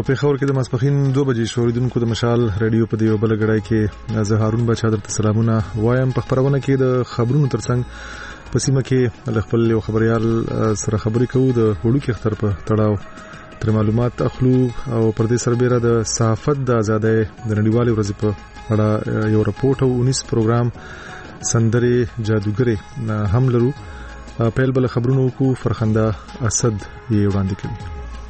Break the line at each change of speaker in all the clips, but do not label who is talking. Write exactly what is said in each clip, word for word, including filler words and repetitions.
په پیښور کې د ماسپخین دوه بجې شوریدونکو د مشال رادیو په دیو بل غړای کې زه هارون بچا درته سلامونه وایم. په خبرونه کې د خبرونو ترڅنګ په سیمه کې خپل یو خبريال سره خبرې کوو د وړو کې اختر په تړاو تر معلومات اخلو او پر دې سربېره د صحافت د ازادۍ د نړیوالې ورځې په اړه یو راپورټ او انیس پروګرام سندره جادوګرې هم لرو. پیل بل خبرونو کو فرخنده اسد یې وړاندې کوي.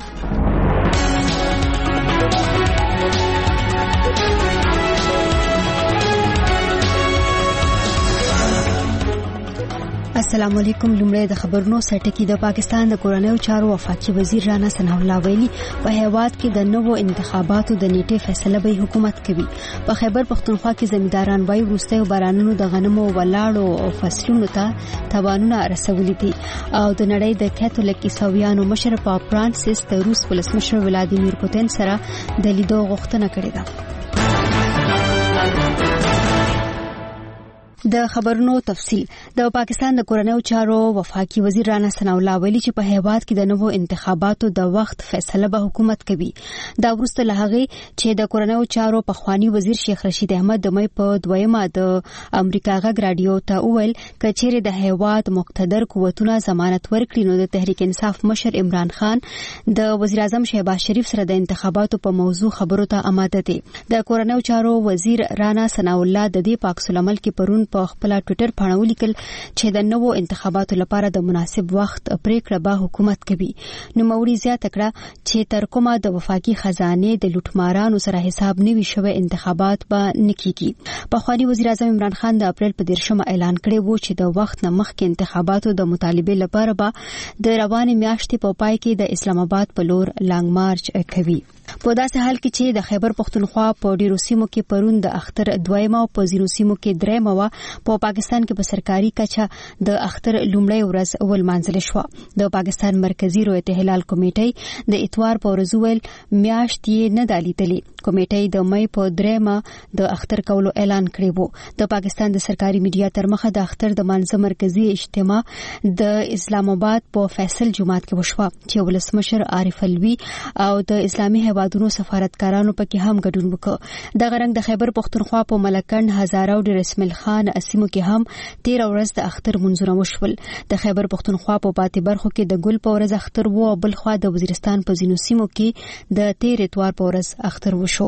السلام علیکم. لومړی د خبرونو سرټکی. د پاکستان د کورنیو چارو وفاقي وزیر رانا ثناء الله ویلي په هیواد کې د نوو انتخاباتو د نیټې فیصله به حکومت کوي. په خیبر پختونخوا کې زمینداران وایي وروستیو بارانونو د غنمو ولاړو او فصلونو ته تاوانونه رسولي دي او د نړۍ د کاتولیک عیسویانو مشر پاپ فرانسیس د روس ولسمشر ولادیمیر پوتین سره د لیدو غوښتنه کړې ده. د خبرونو تفصیل. د پاکستان د کورنیو چارو وفاقي وزیر رانا ثناء الله ویلي چې په هیواد کې د نوو انتخاباتو د وخت فیصله به حکومت کوي. دا وروسته له هغه چې د کورنیو چارو پخوانی وزیر شیخ رشید احمد د مې په دویمه د امریکا غږ رادیو ته وویل کچېره د هیواد مقتدر قوتونه ضمانت ورکړي نو د تحریک انصاف مشر عمران خان د وزیر اعظم شهباز شریف سره د انتخاباتو په موضوع خبرو ته آماده دي. د کورنیو چارو وزیر رانا ثناء الله د دې پاک سلمل کې پرون په خپل ټوئیټر باندې ولیکل چې د نوو انتخاباتو لپاره د مناسب وخت پریکړه به حکومت کوي. نو موري زیاته کړه چې تر کومه د وفاقي خزانه د لوټمارانو سره حساب نوي شوی انتخابات به نکېږي. په خواني وزیر اعظم عمران خان د اپریل په دیرشمه اعلان کړی وو چې د وخت نه مخکې انتخاباتو د مطالبه لپاره به د روانې میاشتې په پای کې د اسلام آباد په لور لانګ مارچ کوي. په داسې حال کې چې د خیبر پختونخوا په ډیرو سیمو کې پرون د اختر دویمه او په زیرو سیمو کې دریمه وا په پاکستان کې په سرکاري کچه د اختر لومړی ورځ اول مانځل شو. د پاکستان مرکزی رویت هلال کمیټې د اتوار په ورځ ول میاشت یې نه دالیدلې. کمیټې د مې په دریمه د اختر کولو اعلان کړی وو. د پاکستان د سرکاري میډیا تر مخه د اختر د مانځه مرکزی اجتماع د اسلام آباد په فیصل جمعات کې وشوه چې ولسمشر عارف الوی او د اسلامي هیوادونو سفارتکارانو پکې هم ګډون وکړ. د غرنګ د خیبر پختونخوا په ملکند هزاره او د رسمل خان اسیمو کې هم تیر ورځ د اختر منځونه وشول. د خیبر پختونخوا په پاتې برخو کې د ګل په ورځ اختر وو او بل خوا د وزیرستان په زینو سیمو کې د تیر اتوار په ورځ اختر وشو.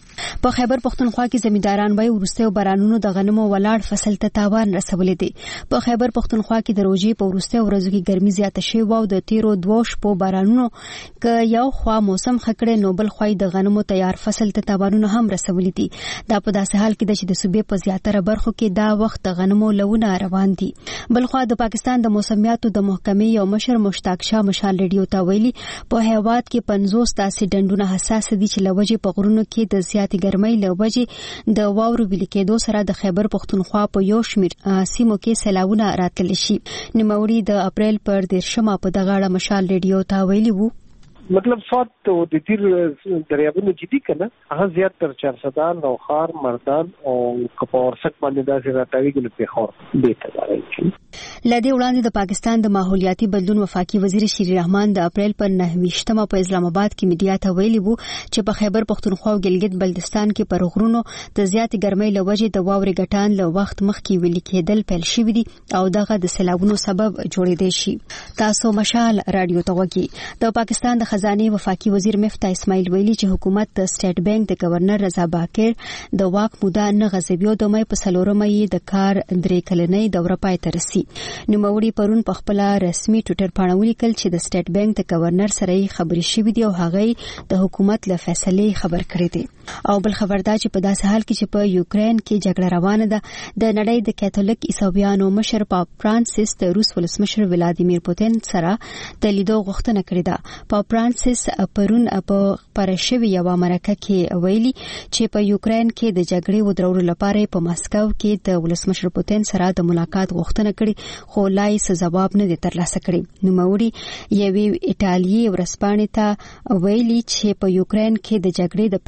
په خیبر پختونخوا کې زمینداران وایي وروستیو بارانونو د غنمو ولاړ فصل ته تاوان رسولي دي. په خیبر پختونخوا کې د روزي په وروستیو ورځو کې ګرمي زیاته شوې او د تیرو دوه شپو بارانونو ک یو خوا موسم خکړې نو بل خوای د غنمو تیار فصل ته تاوانونه هم رسولي دي. دا په داسې حال کې چې د صوبې په زیاتره برخو کې دا وخت د غنمو لونه روان دي. بل خوا د پاکستان د موسمیاتو د محکمې یو مشر مشتاق شاه مشال رادیو ته ویلي په هیواد کې پنځوس داسې ډنډونه حساس دي چې لوجه په غرونو کې د زیات ګرمۍ له وجې د واورو ویل کېدو سره د خیبر پختونخوا په یو شمیر سیمو کې سیلاوونه راتللی شي. نوموړي د اپریل پر دیرشمه په دغه اړه مشال رادیو ته ویلي وو
مطلب فات د تیر دریابونو جدي کنه هغه زیات تر چارسدان او خار مردان او کپور سک باندې داسې راټاویږي په خور بیت راځي.
لدی وړاندې د پاکستان د ماحولیاتي بدلون وفاقي وزیر شری رحمان د اپریل پر نهه په اسلام آباد کې میډیا ته ویلي وو چې په خیبر پختونخوا او ګلګت بلتستان کې پر غرونو د زیات ګرمۍ له وجې د واورې ګټان له وخت مخکې ویل کېدل پیل شوی دي او دغه د سیلابونو سبب جوړېدای شي. تاسو مشال رادیو ته وګورئ. د پاکستان د خزانه وفاقي وزیر مفتاح اسماعیل ویلي چې حکومت د سټیټ بانک د گورنر رضا باکر د واک موده نه غځوي او د مې په څلورمه یې د کار درې کلنۍ دوره پای ته رسي. نوموړي پرون په خپل رسمي ټوئیټر باندې ولیکل چې د سټیټ بانک د گورنر سره خبرې شوې دي او هغه د حکومت له فیصلې خبر کړی دی. او بل خبردار چې په داسې حال کې چې په یوکرين کې جګړه روانه ده د نړۍ د کاتولیک عیسویانو مشر پاپ فرانسیس د روس ولسمشر ولادیمیر پوتین سره د لیدو غوښتنه کړې ده. پاپ فرانسیس پرون په پرشوي یو مرکه کې ویلي چې په یوکرين کې د جګړې ودرولو لپاره په ماسکو کې د ولسمشر پوتین سره د ملاقات غوښتنه کړې خو لای څه جواب نه دی ترلاسه کړی. نوموړي یوې ایټالوي ورسپانې ته ویلي چې په یوکرين کې د جګړې د پیل نه درې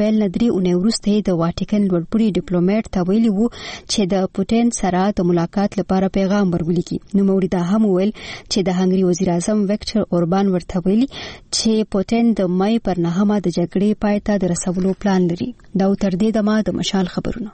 درې اونۍ وروسته د واټیکن لوړپوړي ډیپلوماټ ته ویلي وو چې د پوتین سره د ملاقات لپاره پیغام ورولېږي. نو موري دا هم ویل چې د هنګري وزیر اعظم ویکټر اوربان ورته ویلي چې پوتین د مای پر نهمه د جګړې پای ته د رسولو پلان لري. دا تر دې دمه د مشال خبرونه.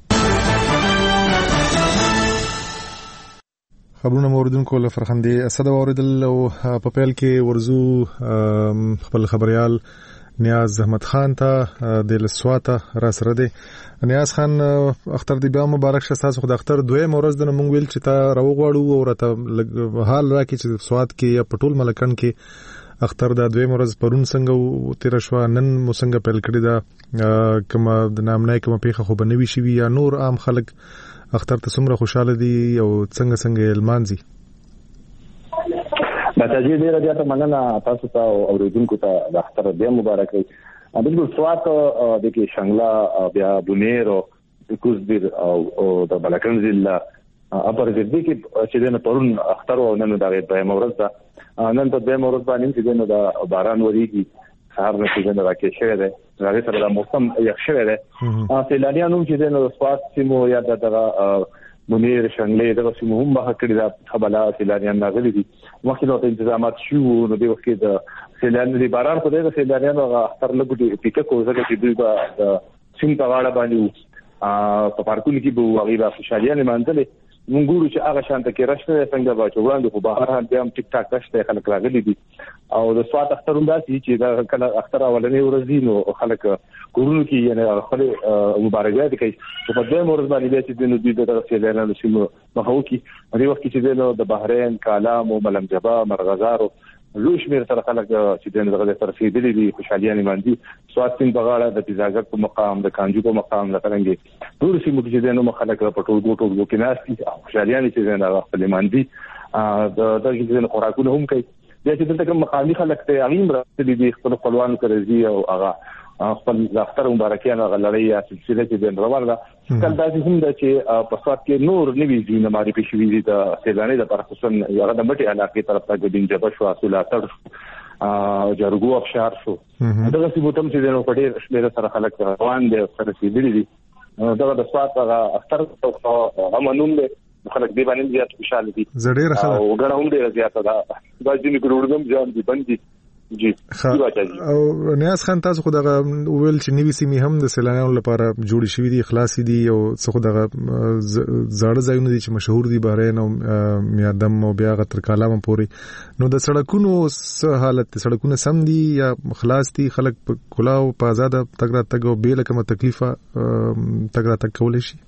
خبرونه موردونکو له فرخندې اسد اوریدل او په پیل کې ورزو خپل خبريال نیاز احمد خان ته د لسواته را سره دی. نیاز خان اختر دی بیا مبارک شه. تاسو خو د اختر دوی مورز د مونږ ویل چې تا راوغواړو او راته حال راکې چې سواد کې یا پټول ملکن کې اختر د دوی مورز پرون څنګه تیر شو نن مو څنګه پیل کړی دا کما د نامنای کوم پیخه خو بنوي شي یا نور عام خلک اختر ته څومره خوشاله دي او څنګه څنګه المانزي.
متاجي ډیره زیاته مننه تاسو ته او اوریدونکو ته د اختر بیا مبارک وي. بالکل سوات د کې شنګلا بیا بونیر او کوزبیر او د بلکن ضلع اپر دې کې چې د پرون اختر او نن د غیب مورز ده. نن ته د مورز باندې چې د باران وریږي سهار نه چې د راکې شوی دی راغی سره د موسم یخ شوی دی. سیلانیانو چې د سوات سیمو یا د بونیر شنګلې دغه سیمو هم مخه کړی دا خبره سیلانیان راغلي دي. مخکې نو تنظیمات شو نو د وخت د سیلانیانو د باران په دغه سیلانیانو اختر لګو پیکه کوزه چې دوی د سیم په غاړه باندې په پارکونو کې به هغه د خوشاليانه منځلې مونږ ګورو چې هغه شانته کې راشته څنګه به چوغاندو په بهر هم بیا ټیک ټاک راشته خلک راغلي دي او د سوات اخترون داسي چې دا کله اختر اولنې ورځ دي نو خلک کورونو کې یعنی خپل مبارکات کوي چې په دې ورځ باندې چې د دوی د سیلانیانو سیمو مخاو کې په وخت چې د بحرین کالام او ملم جبا مرغزار لوش میر سره خلک چې دغه ترفیدلي دي خوشاليانه باندې سوات سین بغاړه د تیزاګر په مقام د کانجو په مقام لکرنګي ټول سیمو کې د نو خلک په ټول ګوټو ګو کې ناس خوشاليانه چې نه خپل باندې د دغه خوراکونه هم کوي. د چې دلته کوم مقامي خلک ته اغیم راځي دي خپل خپلوان کوي او هغه خپل اختر مبارکیانه غلړی سلسله چې د روان ده کله دا هم د چې په سوات کې نور نوي ځینې ماري پېښوي دي د سیلاني د پرخصن یو د مټي علاقې طرف ته ګډین جبه شو اصله تر جرګو افشار شو دغه سیموتم چې د پټي شمیر سره خلک روان دي سره سیدلي دي دغه د سوات هغه اختر او امنوم دي خلک دی باندې زیات خوشاله دي
زړه خلک
او ګڼه هم ډیره زیاته ده دا ځینې ګروړم ځان دي بندي جی
او نیاز خان تاسو خو دغه ویل چې نیوي سیمې هم د سیلانیانو لپاره جوړ شوې دي اخلاصي دي او څه خو دغه زړه ځایونه دي چې مشهور دي بحرین او میادم او بیا غتر کالام پورې نو د سړکونو څه حالت دي سړکونه سم دي یا خلاص دي خلک په کلاو په آزاد تګ را تګ او بیل کومه تکلیفه تګ را تګ کولای شي.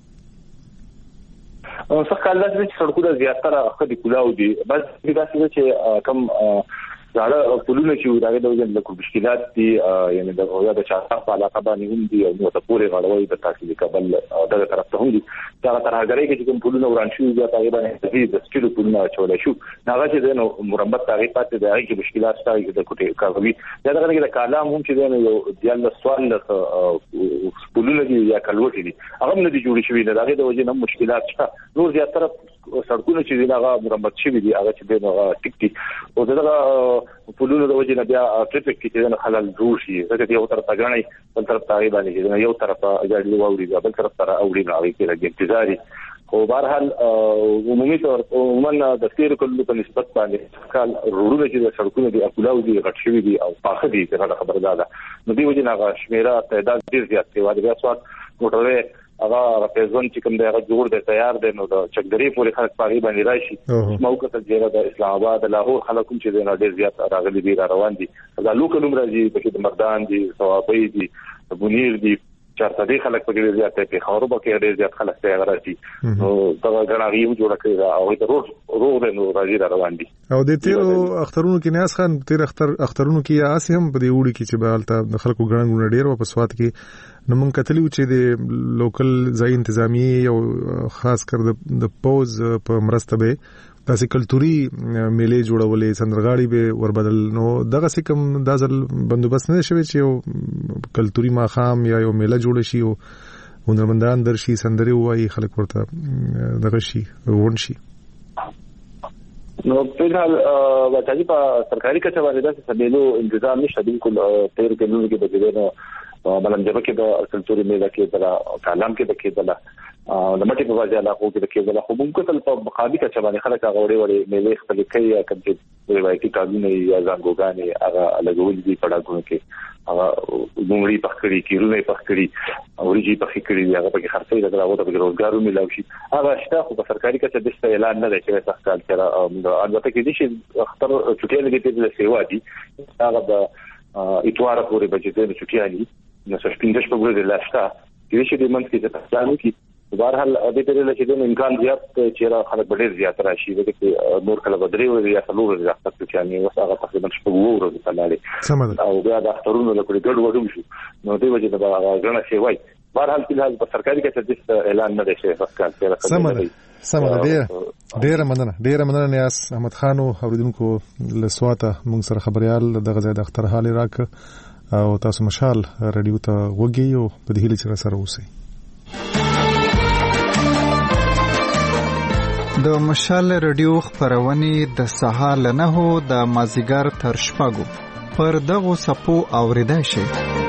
او څه کال د سړکونو زیاتره خدي کلاو دي بس دا چې کم زړه پلونه چې راغلي د وجه له مشکلات دي یعنی د اویا د چاته په علاقه باندې هم دي او نو ته پورې غړوي د تاسو د کابل دغه طرف ته هم دي دا تر هغه کې چې کوم پلونه وران شي بیا تقریبا د سټیل پلونه چولې شو هغه چې د مرمت تاریخ پاتې د هغه مشکلات شته د کوټه کاوي دا دغه کې د کالام هم چې د یو دیال سوال له پلونه دي یا کلوټي دي هغه نه دي جوړ شوی د هغه د وجه نه مشکلات شته نور زیاتره سړکونه چې دغه مرمت شوی دي هغه چې د ټیک ټیک او دغه پلونه د وجه نه بیا ټریفیک کې د خلل جوړ شي ځکه یو طرف ته غاڼي بل طرف ته غیبه نه یو طرف اجازه ووري بل طرف ته اوړي راوي کې د انتظاري خو بهرحال عمومي طور عموما د تیر کلو په نسبت باندې کال روډونه چې د سړکونو دی اکولاو دي غټ شوی دي او پاخه دي څنګه خبره ده نو دی وجه نه شمیره تعداد ډیر زیات دی واده بیا سوات موټروي هغه پیزون چې کوم دی هغه جوړ دی تیار دی نو د چکدری پورې خلک پاري باندې راشي موقع ته جره د اسلام آباد لاهور خلکو چې د ډیر زیات راغلي دي روان دي دا لوکل عمر دي په مردان دي ثوابي دي بونیر دي چارته دي خلک په ډیر زیات په خاورو کې ډیر زیات خلک ته راځي نو دا غناغي هم جوړ کړی او د روغ روغ نو راځي روان دي
او د تیرو اخترونو کې نیاز خان تیر اختر اخترونو کې آسی هم په دې وړي کې چې بالته د خلکو ګڼ ډیر په سوات کې نو مونږ کتلی چې د لوکل ځای انتظامی او خاص کر د پوز په مرسته به تاسو کلتوري میلې جوړولې سندرغاړي به وربدل نو دغه سکم دازل بندوبست نه شوی چې یو کلتوري ماخام یا یو میله جوړ شي او هنرمندان درشي سندري وایي خلک ورته دغه شي ون شي
نو په حال وځي په سرکاري کچه باندې د سبيلو انتظام نشته بالکل تیر کلونو کې بجې نو بلنجبه کې د کلتوري میله کې د کالام کې د کېدله د مټي په وجه علاقو کې د کېدله خو موږ کتل په مقابل کې چې باندې خلک هغه وړي وړي میله خپل کوي یا کوم چې روایتي کارونه یا زنګوګانې هغه لګول دي په ډاګونو کې هغه ګونګړي پخکړي کیرونه پخکړي اوريجي پخکړي هغه په خرڅي دغه د روزګارو ملاوي شي هغه شته خو په سرکاري کې د اعلان نه دی چې تاسو کال کړه البته کې دي چې اختر چټي لګیته د سیوا دي هغه د اتوار پورې بچته د چټي علي نو څه سپینځ په ګوره لاشتا چې چې د منځ کې د تاسو کې بهرحال د دې لپاره چې د امکان زیات چې را خلک ډېر زیات راشي د نور کله بدري او یا څلور ورځې راځي چې یعنی وسه هغه تقریبا شپږ ورځې تلاړي او بیا د اخترونو لپاره ګډ وډو شو نو دې وجه د غاغنه شي وای بهرحال په په سرکاري کې چې اعلان نه دی شي فسکان چې
سمه سمه ډېر ډېر مننه ډېر مننه نیاس احمد خان اوریدونکو لسواته موږ سره خبريال دغه ځای د اختر حال راک او تاسو مشال رادیو ته وګي او په دې هلي چې سره اوسئ
د مشال رادیو خبرونه د سهار نه هو د مازیګر تر شپږو پر دغه سپو اوریدای شي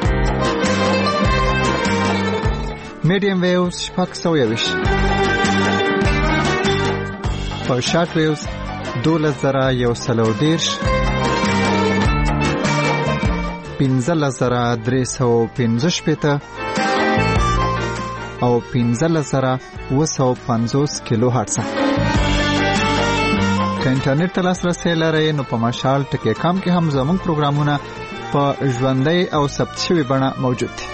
میډیم ویوز شپږ سوه یوش په شارټ ویوز دولس زره یو سل او دېرش پنځلس زره درې سوه پنځه شپېته او پنځلس زره اوه سوه پنځوس کیلو هرتز که انټرنیټ ته لاسرسی لرئ نو په مشال ټکی کام کې هم زموږ پروګرامونه په ژوندۍ او ثبت شوي بڼه موجود دي.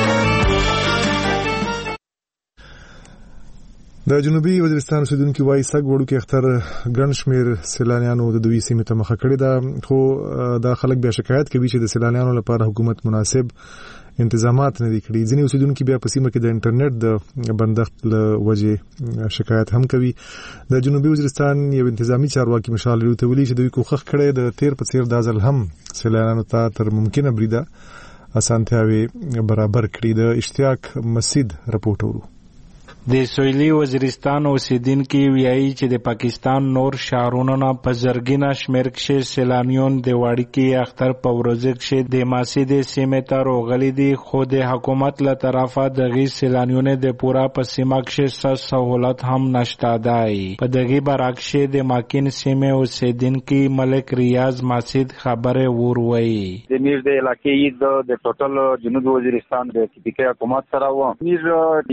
د جنوبي وزیرستان اوسیدونکو وايي سګ وړو کې اختر ګڼ شمېر سیلانیانو د دوی سیمې ته مخه کړې ده خو دا خلک بیا شکایت کوي چې د سیلانیانو لپاره حکومت مناسب انتظامات نه دي کړی. ځینې اوسیدونکو بیا په سیمه کې د انټرنیټ د بندښت له وجې شکایت هم کوي. د جنوبي وزیرستان یو انتظامی چارواکي مشال ته ویلي چې دوی کوښښ کړی د تیر په څیر د ځل هم سیلانیانو ته تر ممکنه بریده اسانتیاوي برابر کړي. د اشتیاق مسجد رپورټ ورو
د سویلي وزیرستان اوسیدونکي وایي چې د پاکستان نور شهرونو نه په زرګونه شمېر کې سیلانیان د وړکي اختر په ورځ کې د مسجد سیمې ته راغلي دي خو د حکومت له طرفه دغه سیلانیانو د پورا په سیمه کې سہولت هم نشته دی. په دغه برعکس د ماکین سیمې اوسیدونکي ملک ریاض مسجد خبره وروي
د میر د علاقې د ټوټل جنوبي وزیرستان د تیپیکي حکومت سره و میر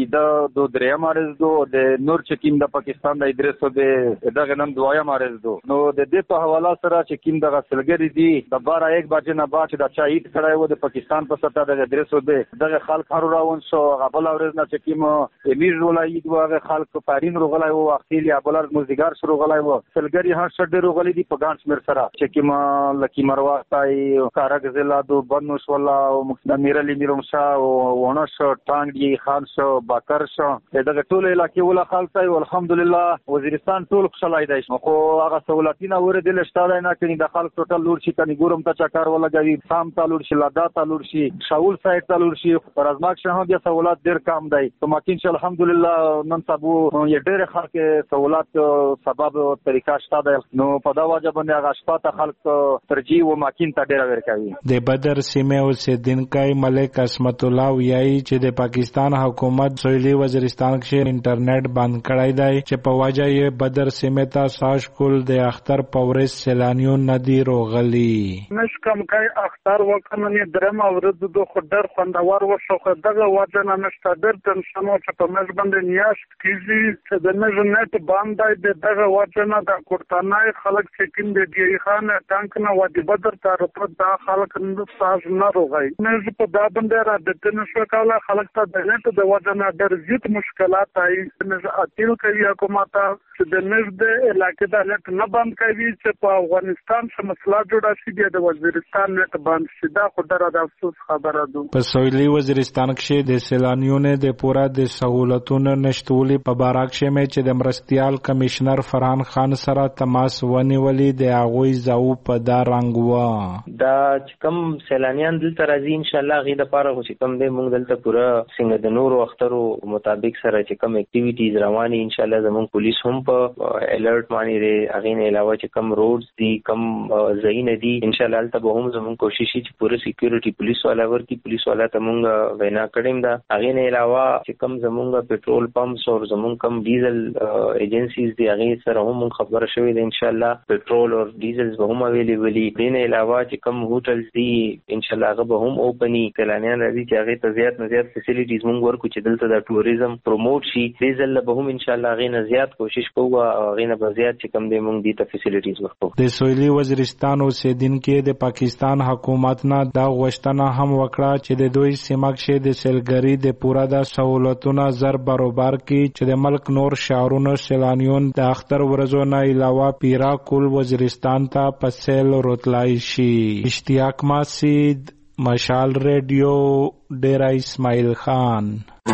د دو دریم مارز دو د نور چکیم د پاکستان د ادریسو د دغه نن دوایا مارز دو نو د دې په حواله سره چکیم د غسلګری دی د بارا یک بجې نه بعد د چایت کړای و د پاکستان په سطح د ادریسو دغه خلک هر راون شو غبل اورز نه چکیم امیر ولای دوغه خلک پارین روغلای و اخیلی ابلر مزدګار شروع غلای و سلګری هر شډ روغلی دی په ګانس مر سره چکیم لکی مروا تای کارګ ضلع دو بنوش ولا او میر علی میرمشا او ونش ټانګ دی خان شو باکر شو دغه ټول علاقې ولا خالصای الحمدلله وزیرستان ټول خوشاله دی خو هغه سہولتونه ورېدل شته نه کړي د خلک ټوټل لور شي کني ګورم ته چکر ولا غوي سام تالور شي لادا تالور شي شاول سایت تالور شي پر ازماک شه هم د سہولت ډیر کم دی ته ماکین چې الحمدلله نن سبو یې ډیر خلک سہولت سبب طریقہ شته دی نو په دا وجه باندې هغه شپه خلک ترجیح و ماکین ته ډیر ورکوي.
د بدر سیمه اوسیدونکي ملک اسمت الله وایي چې د پاکستان حکومت سویلي وزیرستان کې انټرنیټ بند کړی دی چې په وجه یې بدر سیمه ته ساش کول د اختر په ورځ سیلانیون ندي راغلي.
نش کم کای اختر وکړنه درم ورځ د خدر خوندور وشو دغه وجه نه نشته در تنشنو چې په مز باندې نیاش کیږي چې د مز نت باندې د دغه وجه نه د کوټانای خلک چې کین د دی خان ټانک نه ودی بدر تر په دا خلک نه ساز نه راغی نه په دا باندې را د تنشو کاله خلک ته د نت د وجه نه ډېر زیات مشکلات آئی نز اتیل کوي حکومت چې د نزد علاقې د نت نه بند کوي چې په افغانستان څخه مسله جوړه شي د وزیرستان نت بند شي دا خو در د افسوس خبره ده.
په سویلي وزیرستان کې د سیلانیونو د پورا د سہولتونو نشټولي په بارک کې مې چې د مرستيال کمشنر فرحان خان سره تماس ونیولې د هغوی زاو په دا رنګ و
دا کم سیلانیان دلته راځي ان شاء الله غي د پاره چې کم دې موږ دلته پورا څنګه د نور وخترو مطابق سره سره چې کوم اکټیویټیز رواني ان شاء الله زموږ پولیس هم په الرټ باندې لري. هغه نه علاوه چې کوم روډز دي کوم ځایونه دي ان شاء الله البته به هم زموږ کوشش شي چې پوره سکیورټي پولیس والا ورکی پولیس والا ته موږ وینا کړیم دا. هغه نه علاوه چې کوم زموږ پټرول پمپس او زموږ کوم ډیزل ایجنسیز دي هغه سره هم خبره شوې ده ان شاء الله پټرول او ډیزل به هم اویلیبل دي. دین علاوه چې کوم هوټلز دي ان شاء الله هغه به هم اوپنی کلانیان راځي چې هغه ته زیات نه زیات فیسیلیټیز موږ ورکو چې دلته د ټوریزم پروموټ شي. ډیزل به هم ان شاء الله هغه نه زیات کوشش کوو او هغه نه به زیات چې کوم دی موږ دې ته فیسیلیټیز ورکو.
د سویلي وزیرستان اوسیدونکو د پاکستان حکومت نه دا غوښتنه هم وکړه چې د دوی سیمه کې د سیلګری د پوره د سہولتونو زر برابر کړي چې د ملک نور شهرونو سیلانیون د اختر ورځو نه علاوه پیرا کول وزیرستان ته په سیل راتلای شي. اشتیاق ماسید، مشال ریډیو، ډیرا اسماعیل خان.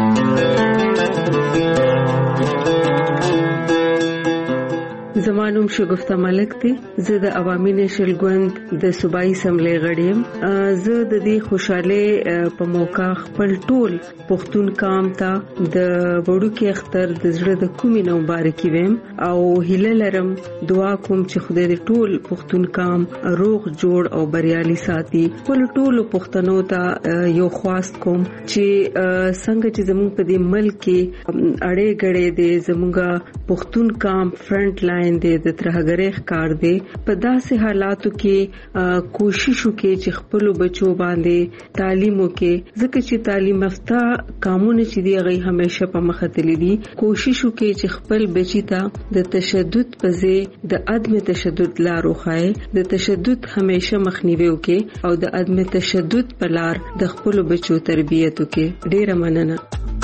زمانوم شګفته ملک دی. زه د عوامي نېشنل ګوند د صوبایي اسمبلی غړی یم. زه د دې خوشاله په موقع خپل ټول پښتون قوم ته د وړوکی اختر د زړه د کومې نه مبارکي ویم او هیله لرم دعا کوم چې خدای دې ټول پښتون قوم روغ جوړ او بریالي ساتي. ټول ټول پښتنو ته یو خواست کوم چې څنګه چې زموږ په دې ملک کې اړې غړې دي زموږ پښتون قوم فرنٹ لاین دي د ترهګرۍ ښکار دي په داسې حالاتو کې کوشش وکړي چې خپل بچو باندې تعلیم وکړي ځکه چې تعلیم یافته قانون چې دی هغه همیشه په مخ تللی دي. کوشش وکړي چې خپل بچی ته د تشدد په ځای د عدم تشدد لار وښایي. د تشدد همیشه مخنیوي وکړي او د عدم تشدد په لار د خپل بچو تربیت وکړي. ډیره مننه.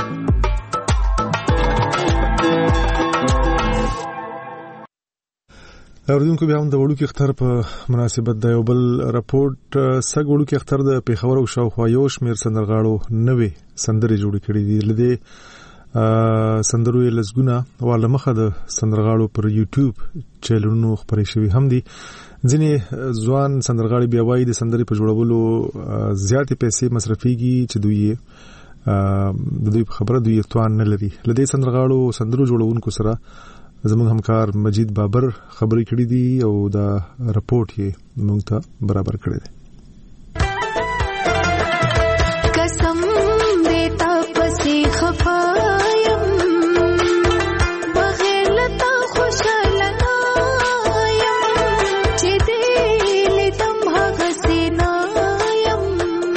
اوردونکو بیا هم د وړوکی اختر په مناسبت د یو بل راپورټ سګ وړوکی اختر د پیښور او شاوخوا یو شمېر سندرغاړو نوې سندرې جوړې کړې دي. لدې سندرو یې لسګونه واله مخه د سندرغاړو پر یوټیوب چینلونو خپرې شوي هم دي. ځینې ځوان سندرغاړي بیا وایي د سندرې په جوړولو زیاتې پیسې مصرفېږي چې دوی د دوی په خبره دوی توان نه لري. لدې سندرغاړو سندرو جوړونکو سره زموږ همکار مجید بابر خبرې کړې دي او دا رپورټ یې موږ ته برابر کړی دی.
قسم دیتا پسې خفایم بغیر لتا خوشاله یم چې دې لیدم هغه سینایم.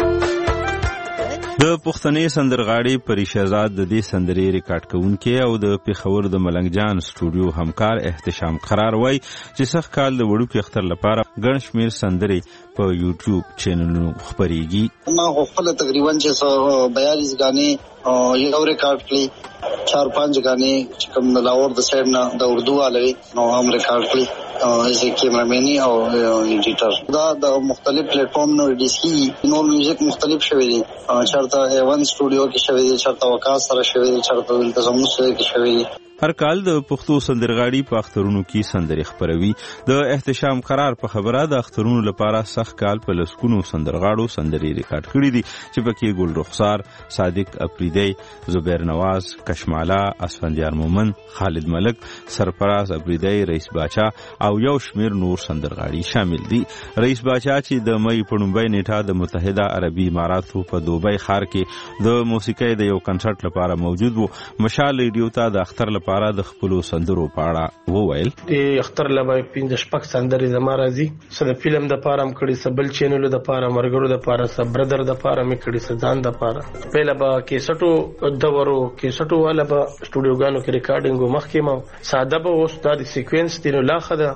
د پښتني سندرغاړي پریشهزاد د دې سندرې ریکارډ کوونکي او د پیښور د ملنګ جان سټوډیو همکار احتشام قرار وای چې سخت کال د وړوکی اختر لپاره ګڼ شمېر سندرې په یوټیوب چینلونو خپرېږي.
ما خپل تقریبا چې بیالیس غانې یو ریکارډ کړی، چار پنځه غانې چې کوم د لاهور د سایډ نه د اردو والي نو هم ریکارډ کړی ایز ا کیمرامین او ایډیټر. دا د مختلف پلیټ فارم نو ریلیز کی نو میوزیک مختلف شوی دی. چرته ایون سټوډیو کې شوی دی، چرته وکاس سره شوی دی، چرته دلته زموږ سره کې شوی دی.
هر کال د پښتو سندرغاړي په اخترونو کې سندرې خپروي. د احتشام قرار په خبره د اخترونو لپاره سخت کال په لسکونو سندرغاړو سندرې ریکارډ کړي دي چې پکې ګل رخسار، صادق اپریدی، زبیر نواز، کشمالا، اسفندیار مومن، خالد ملک، سرفراز اپریدی، رئیس باچا او یو شمیر نور سندرغاړي شامل دي. رئیس باچا چې د مې په لومړۍ نیټه د متحده عربي اماراتو په دوبۍ ښار کې د موسیقۍ د یو کنسرت لپاره موجود وو. مشال ریډیو ته د اختر لپاره د خپل سندرو په اړه وویل.
د اختر لپاره پنځه شپږ سندرې زما راځي. څه د فلم د پاره م کړي، څه بل چینلو د پاره، مرګرو د پاره، څه برادر د پاره م کړي، څه ځان د پاره. پهله به کیسټو دورو کیسټو والا به سټوډیوګانو کې ریکارډینګ مخکې ما ساده به اوس د سیکوینس تینو لا خده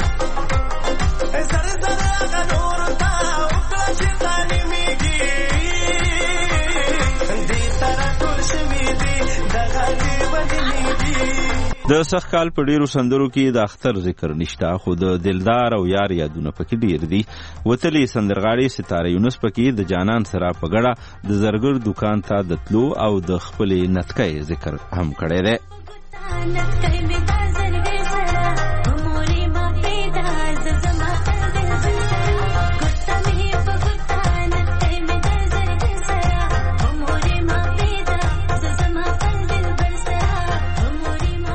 د سخت کال په ډیرو سندرو کې د اختر ذکر نشته، خو د دلدار او یار یادونه پکې ډیر دي. وتلی سندرغاړي ستاره یونس پکې د جانان سره په ګډه د زرګر دکان ته د تلو او د خپلې نتکۍ ذکر هم کړی دی.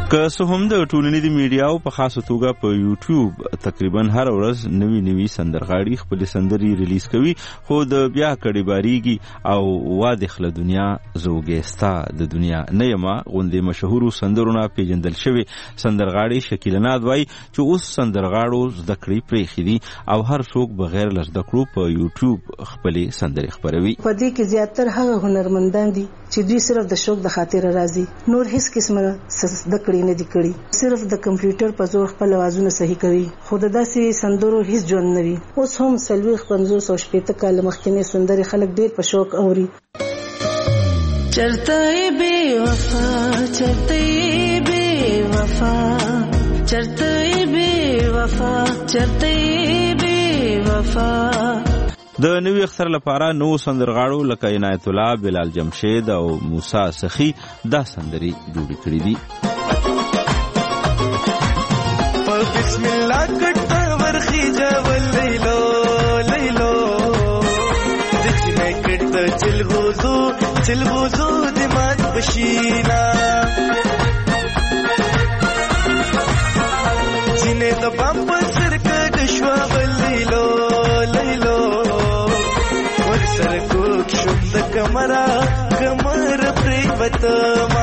که څه هم د ټولنیزو میډیاو په خاصه توګه په یوټیوب تقریبا هر ورځ نوي نوي سندرغاړي خپل سندري ریلیز کوي، خو د بیا کړي باریږي او واده خله دنیا زوګېستا د دنیا نه یما غوندې مشهور سندرونه پیژندل شوی سندرغاړي شکیل ناد وای چې اوس سندرغاړو زده کړې پرېښي دي او هر څوک بغیر له زده کړو په یوټیوب خپلې سندرې خپروي.
په دې کې زیاتره هغه هنرمندان دي چې دوی صرف د شوق د خاطر راځي، نور هیڅ قسمه زده کړې نه دي کړي، صرف د کمپیوټر په زور خپل اوازونه صحیح کوي، خو د داسې سندرو هیڅ ژوند نه وي. اوس هم سلويخ پنځوس او شپېته کاله مخکې سندرې خلک ډېر په شوق اوري.
چرته بے وفا چرته بے وفا چرته بے وفا چرته بے وفا.
د نوي اختر لپاره نو سندرغاړو لکه عنایت الله، بلال جمشید او موسی سخی دا سندري جوړې کړې دي.
بسم الله کټ ورخي جول لیلو لیلو دچنه کټ چل غوزو چل غوزو دماغ بشینا جنه د بام پر سر کډ شوا ول لیلو لیلو ورسره کوک شوم د کمرا کمر پرې وتما.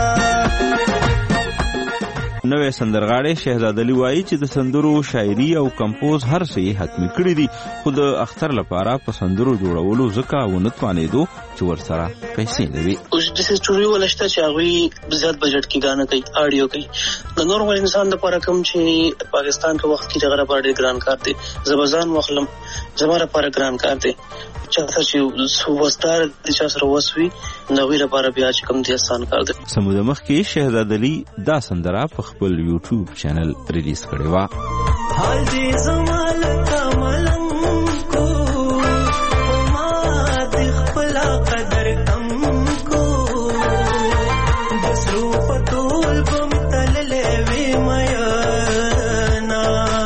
نوې سندرغاړي شهزاد علي وایي چې د سندرو شاعري او کمپوز هر څه حتمی کړی دي، خو د اختر لپاره په سندرو جوړولو ځکه ونه توانېدو چې ورسره پیسې نه وي.
اوس د سټوډیو ولشته چې هغوی زیات بجټ کې غاڼه کوي، آډیو کوي. د نورمال انسان لپاره کوم چې پاکستان کې وخت کې جګړه باندې ګران کار دی، زبزان مخلم زماره لپاره ګران کار دی. چاته چې سوبستار د چا سره وسوي نوې لپاره بیا چې کوم دي آسان کار دی.
سموده مخ کې شهزاد علي دا سندره په خپل یوټیوب چینل ریلیز کړې و.
حال دې زمال کملم کو ما د خپل قدر کم کو دسرو پټول بم تللې وی مېنا.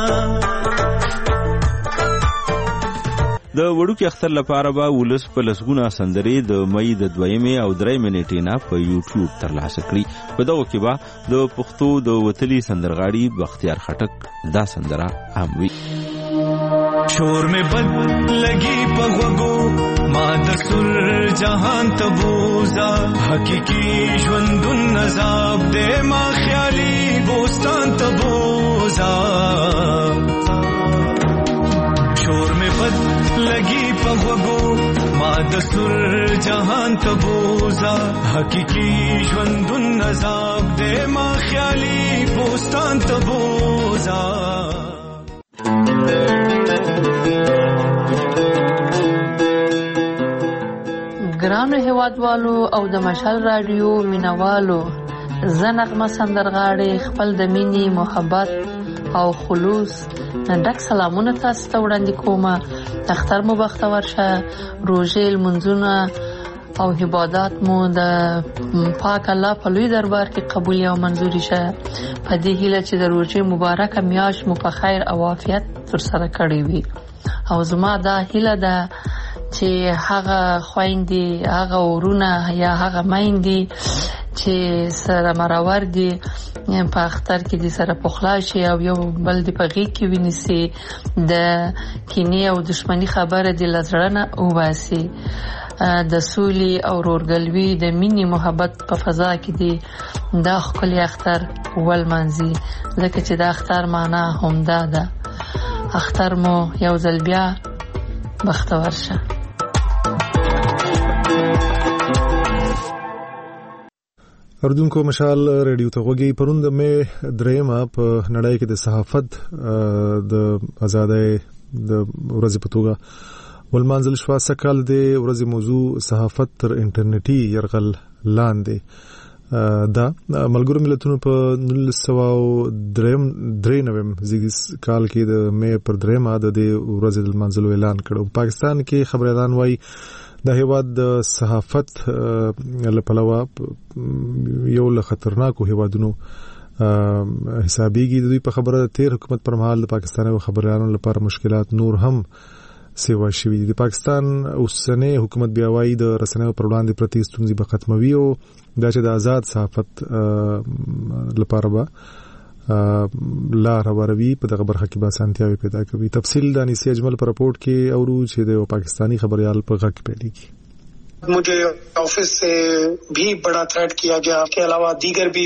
د وړوکي اختر لپاره به ولس په لسګونه سندرې د مې د دویمې او درېمې نیټې نه په یوټیوب ترلاسه کړي. په دغو کې به د پښتو د وتلي سندرغاړي بختیار خټک دا سندره هم وي.
شور میں بد لگی پغوگو ما د سر جهان تبوزا حقیقی ژوندون نزاب دې ما خیالي بوستان تبوزا. شور میں بد لگی پغوگو ما د سر جهان تبوزا حقیقی ژوندون نزاب دې ما خیالي بوستان تبوزا.
ګرانو هیوادوالو او د مشال رادیو مینوالو، زه نغمه سندرغاړي خپل د مینې، محبت او خلوص ډک سلامونه تاسو ته وړاندې کوم. اختر مو بختور شه، روژې لمونځونه او عبادات مو د پاک الله په لوی دربار کې قبول او منظوري شه. په دې هیله چې د روژې مبارکه میاشت مو په خیر او عافیت ترسره کړې وي. او زما دا هیله ده چې هغه خويندې، هغه ورونه یا هغه میندې چې سره مرور دي په اختر کې دي سره پخلا شي او یو بل دی په غي کې ونیسي، د کینې او دښمنی خبره دی لزړنه او باسي، د سولي او ورورګلوي د مینې محبت په فضا کې دی. دا خپل اختر ول منځي ځکه چې د اختر معنا هم دا ده. اختر مو یو ځل بیا بختور شه.
اردوونکو مشال ریډیو ته غوږی پروند مې درېمه په نړۍ کې د صحافت د ازادۍ د ورځې په توګه ولمانځل شو. سکهال د ورځې موضوع صحافت تر انټرنیټي یرغل لاندې دا ملګرو ملتونو په نولس سوه درې نوي زیږدیز کال کې د مې پر درېمه د ورځې د لمانځلو اعلان کړو. پاکستان کې خبريالان وایي د هیواد د صحافت لپاره یو له خطرناکو هیوادونو حسابيږي. د دوی په خبره تیر حکومت پر مهال د پاکستاني خبريالانو لپاره مشکلات نور هم سیوا شوی. د پاکستان اوسنۍ حکومت بیا وايي د رسنیو پر وړاندې پرتې ستونزې به ختموي او دا چې د آزاد صحافت لپاره به لار هواروي په دغه برخه کې به اسانتیاوي پیدا کوي. تفصیل د انیسي اجمل پر رپورټ کې اورو چې د پاکستانی خبريال په غږ کې پیلېږي.
मुझे ऑफिस से भी बड़ा थ्रेट किया गया, के अलावा दीगर भी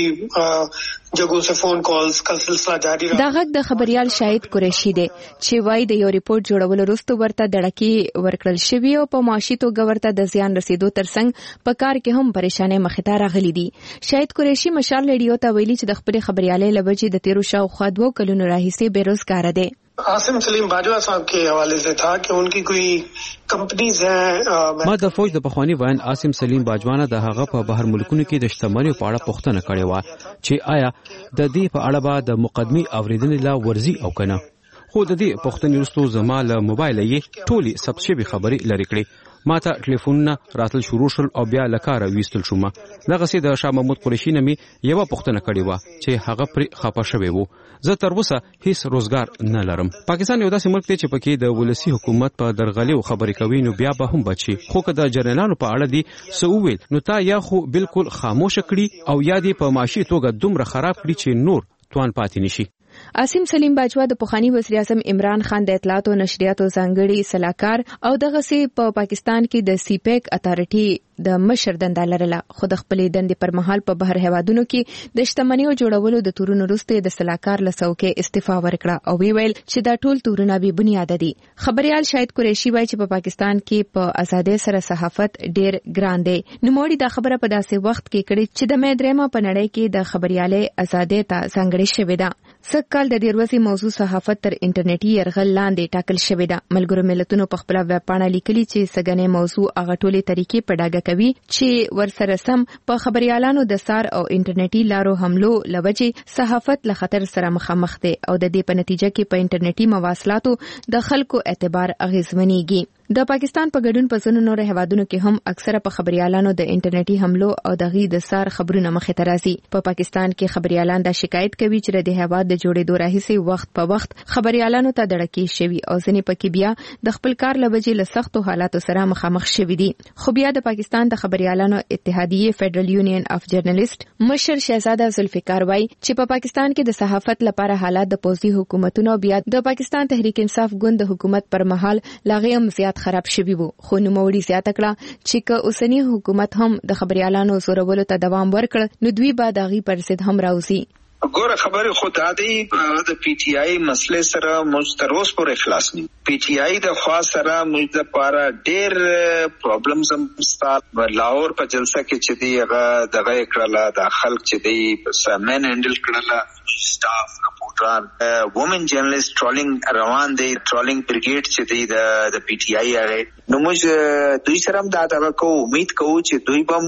जगहों से फोन कॉल्स का सिलसिला जारी रहा.
دا غږ د خبريال شاهد قریشي دی چې وايي د یو ریپورت جوړولو وروسته ورته دړکی ورکړل شوی او په معاشي توګه ورته د زیان رسیدو ترڅنګ په کار کې هم پریشانې مخې ته راغلي دي. شاهد قریشي مشال ریډیو ته ویلي چې د خپل خبريالۍ لوجې د تیرو شاوخوا دوه کلونو راهیسې بیروزګار دی.
आसिम सलीम बाजवा साहब के हवाले से था कि उनकी कोई कंपनीज हैं.
ما د فوج د پخوانی وین عاصم سلیم باجوانه د هغه په بهر ملکونو کې د شتمنیو په اړه پوښتنه کړې و چې آیا د دې په اړه به د مقدمي اوریدنې لا ورزي او کنه. خو د دې پوښتنې وروسته زما له موبایل یې ټولي ثبت شوی خبري لري کړې. ما ته ټلیفونونه راتل شروع شول او بیا لکاره ویستل شوم. دغه سي د شاه محمود قریشي نمي یو پوښتنه کړې و چې هغه پر خپه شوی وو. زه تر اوسه هیڅ روزګار نه لرم. پاکستان یو داسې ملک دی چې پکې د ولسی حکومت په درغلي خبرې کوي نو بیا به هم بچي. خو که د جنرالانو په اړه دي سوویل نو تا یا خو بالکل خاموش کړي او یا دي په معاشي توګه دومره خراب کړي چې نور توان پاتې نشي.
عاصم سلیم باجوا د پخوانی وزیر اعظم عمران خان د اطلاعات او نشریاتو ځانګړي صلاحکار او دغه سي په پاکستان کې د سی پیک اتارټي د مشر دنده لرله. خو د خپلې دندې پر مهال په بهر هوادونو کې د شتمنیو جوړولو د تورونو وروسته د صلاحکار لسوکې استعفا ورکړه او ویل چې دا ټول تورونه به بنیاد دي. خبريال شاهد قریشي وایي چې په پاکستان کې په ازادۍ سره صحافت ډېر ګران دی. نوموړي دا خبره په داسې وخت کې کړې چې د مېدرما په نړۍ کې د خبريالۍ ازادۍ ته ځانګړې شوې ده. سکهال د ډیروزي موضوع صحافت تر انټرنیټي يرغل لاندې ټاکل شوې ده. ملګرو ملتونو په خپل ویب پاڼه لیکلي چې سګنې موضوع هغه ټولې طریقې په ډاګه کوي چې ورسره سم په خبريالانو د سار او انټرنیټي لارو حملو لوجې صحافت له خطر سره مخامخ دي او د دې په نتیجه کې په انټرنیټي مواصلاتو د خلکو اعتبار اغیزمنېږي. د پاکستان په ګډون په ځینو نور هوادونو کې هم اکثره په خبريالانو د انټرنیټي حملو او د غي د سار خبرونه مخې ته راځي. په پاکستان کې خبريالان دا شکایت کوي چې د هواد د جوړېدو راهیسې وخت په وخت خبريالانو ته دړکی شوی او ځینې پکې بیا د خپل کار لوجې له سختو حالاتو سره مخامخ شوي دي. خو بیا د پاکستان د خبريالانو اتحادیه فدرل یونین اف جرنالیست مشر شهزاده ذوالفقار وای چې په پاکستان کې د صحافت لپاره حالات د پوزي حکومتونو بیا د پاکستان تحریک انصاف ګوند د حکومت پر مهال لاغیم زیات خراب شوی وو. خو نوموړي زیاته کړه چې که اوسنی حکومت هم د خبريالانو زورولو ته دوام ورکړ نو دوی به دغه پر ضد هم راوځي.
ګوره خبره خو دا دی د پی ټی آی مسله سره مستروس پر اخلاص نه. پی ټی آی د خوا سره موږ د پاره ډېر پرابلمز هم ستاسو لاهور په جلسه کې چې دی هغه دغه کړلا د خلک چې دی سامن هندل کړلا staff reporter women journalist trolling روان دي trolling brigade چې دی د د پی ټی آی هغه نو موږ دوی سره هم دا دا کو امید کوو چې دوی بم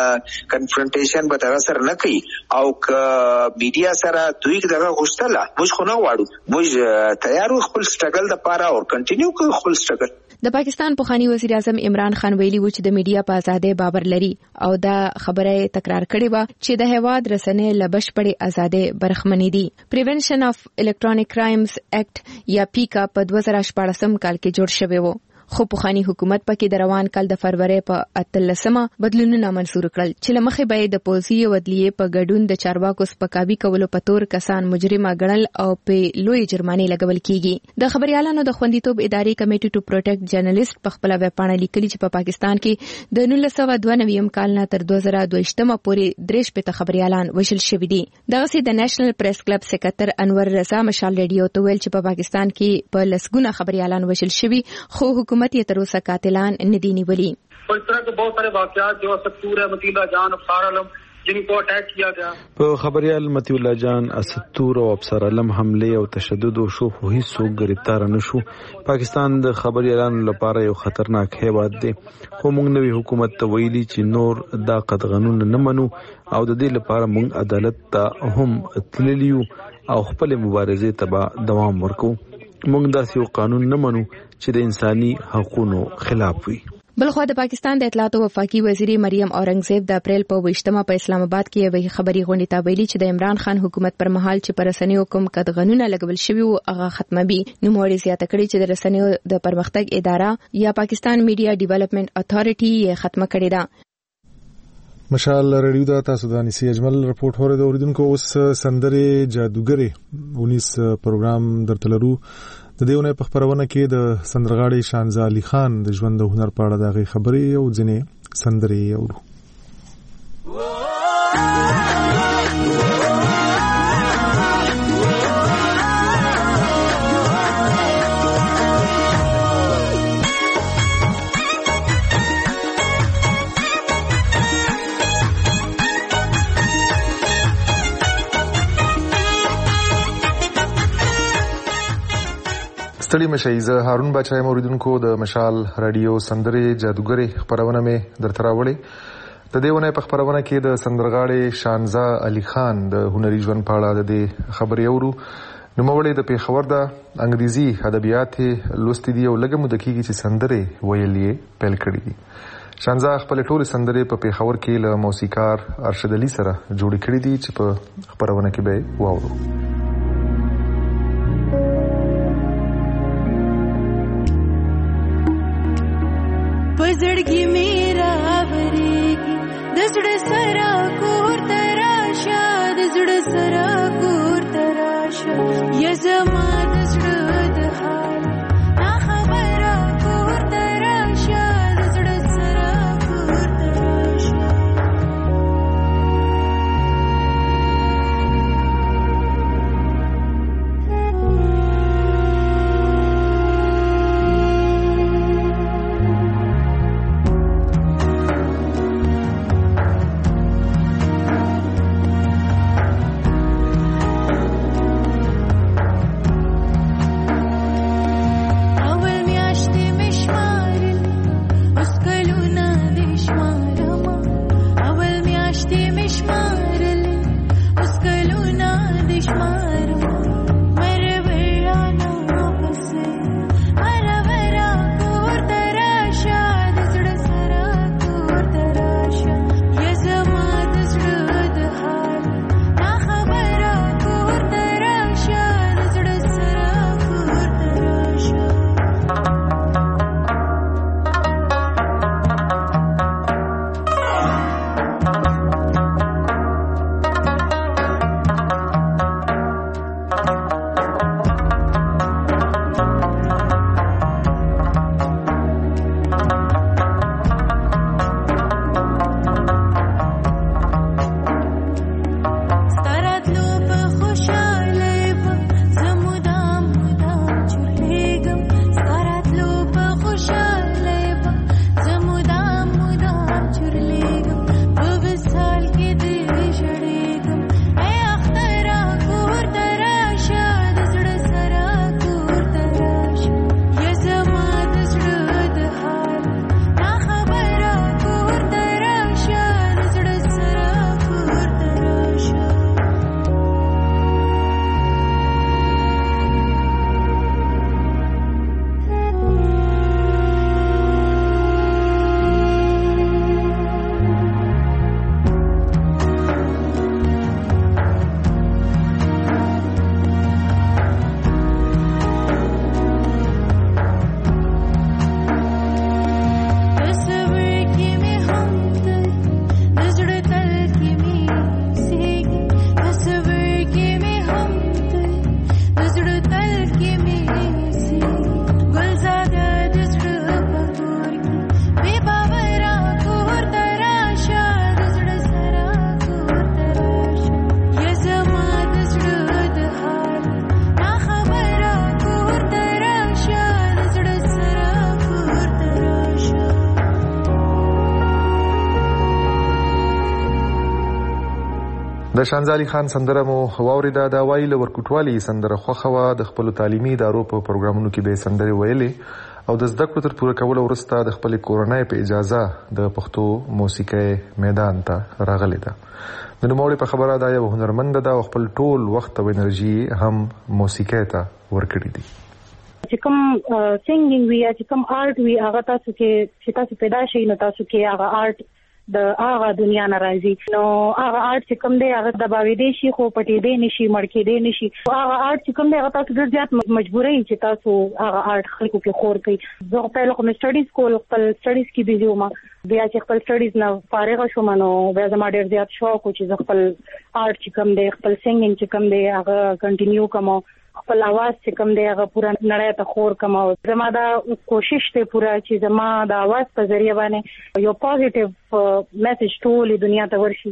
کنفرنټیشن به تر سره نه کوي او ک میډیا سره دوی دغه غوښتله موږ خو نه واړو موږ تیار خپل سټرګل د پاره او کنټینیو کوو خپل سټرګل.
د پاکستان پخوانی وزیر اعظم عمران خان ویلي و چې د میډیا په ازادۍ باور لري او دا خبره تکرار کړې و چې د هواد رسنۍ لبش پړې ازادۍ برخمنې دي. پریونشن اف الکترونیک کرایمز ایکټ یا پیکا په دوه زره شپږم کال کې جوړ شوی و. خو پخوانی حکومت پکې د روان کال د فروری په اتلسمه بدلونونه منسور کړل چې لمخې به د پولیسي ودلیې په ګډون د چارواکو سپکاوي کولو په تور کسان مجرمه ګڼل او په لوی جرمانې لګول کیږي. د خبريالانو د خوندیتوب ادارې کمیټي ټو پروټیکټ جرنالیست په خپل ویب پاڼه لیکلي چې په پاکستان کې د نولس سوه دوه نوي کال نه تر دوه زره دوه پورې درې شپږ خبريالان وژل شوي دي. دغه سي د نېشنل پریس کلب سکرټر انور رضا مشال ریډیو ته ویل چې په پاکستان کې په لسګونه خبريالان وژل شوي خو حکومت یې تر اوسه قاتلان نه دي نیولي.
اس طرح کے بہت سارے واقعات جو ستور ہے مطیع اللہ جان افسار علم جن کو اٹیک کیا گیا
په خبريال مطیع الله جان اسطور او افسر علم حمله او تشدد او شو خو هیڅ گرفتار نه شو. پاکستان د خبريالانو لپاره یو خطرناک هیواد دی خو موږ نوې حکومت ته ویلي چې نور دا قد قانون نه منو او د دې لپاره موږ عدالت ته هم تللیو او خپل مبارزې ته دوام ورکو. موږ داسې یو قانون نه منو چې د انساني حقوقو خلاف وي.
بلخو د پاکستان د اطلاعات او وفاقي وزیر مریم اورنګزیب د اپریل په ویشتمه په اسلام آباد کې یوه خبري غونډه ته ویلي چې د عمران خان حکومت پر مهال چې پر رسنیو کوم قدغنونه لګول شوی او هغه ختموي. نو موري زیاته کړي چې د رسنیو د پرمختګ اداره یا پاکستان میډیا ډیولپمنٹ اتھارټي یې ختمه کړې ده.
مشال ریډیو دا تاسو د انیسی اجمل رپورت هوره د اوریدونکو اوس سندره جادوګری انیس پروګرام درتلرو. د دیونه په خبرونه کې د سندرغاړي شانزا علي خان د ژوند د هنر په اړه د خبرې او ځینې سندرې اورو. ستړي مشئ. زه هارون بچای موریدونکو د مشال رادیو سندرې جادوګری خبرونه مې درته راوړې. د دیونه په خبرونه کې د سندرغاړي شانزا علي خان د هنري ژوند په اړه د دې خبرې اورو. نوموړی د پیښور د انګریزي ادبیات لوستي دی او لږه موده کېږي چې سندرې ویلې پیل کړې دي. شانزا خپل ټول سندرې په پیښور کې له موسیقار ارشد علي سره جوړې کړې دي چې په خبرونه کې به واورو.
پزړګي میرا ورېږي د زړه سره کور تراشه د زړه سره کور تراشه یا زما د زړه د حال نا خبره کور تراشه د زړه سره کور تراشه.
د شانزا علي خان سندره مو واوریده. دا وایي له ورکوټوالي سندره خوښه وه. د خپلو تعلیمي ادارو په پروګرامونو کې به یې سندرې ویلې او د زده کړو تر پوره کولو وروسته د خپلې کورنۍ په اجازه د پښتو موسیقۍ میدان ته راغلې ده. د نوموړي په خبره دا یو هنرمند ده او خپل ټول وخت او انرژي هم موسیقۍ ته ورکړي دي.
چې کوم سینګینګ وی یا چې کوم آرټ وی هغه تاسو کې چې تاسو پیدا شئ نو تاسو کې هغه آرټ د هغه دنیا ناراضي نو هغه آرټ چې کوم دی هغه د باوی دی شي خو پټې دی نشي مړکې دی نشي هغه آرټ چې کوم دی هغه تاسو ډېر زیات مجبورې چې تاسو هغه آرټ خلکو کې خور کړئ زه په لکه مې سټډیز کول خپل سټډیز کې بيزي وم بیا چې خپل سټډیز نه فارغ شوم نو بیا زما ډېر زیات شوق چې خپل آرټ چې کوم دی خپل سینګینګ چې کوم دی هغه کنټینیو کوم خپل आवाज چې کوم دی هغه پورا نړۍ ته خور کوم زما دا کوشش ته پورا چې زما د आवाज په ذریعہ باندې یو پوزټیو میسج ټول دنیا ته ورشي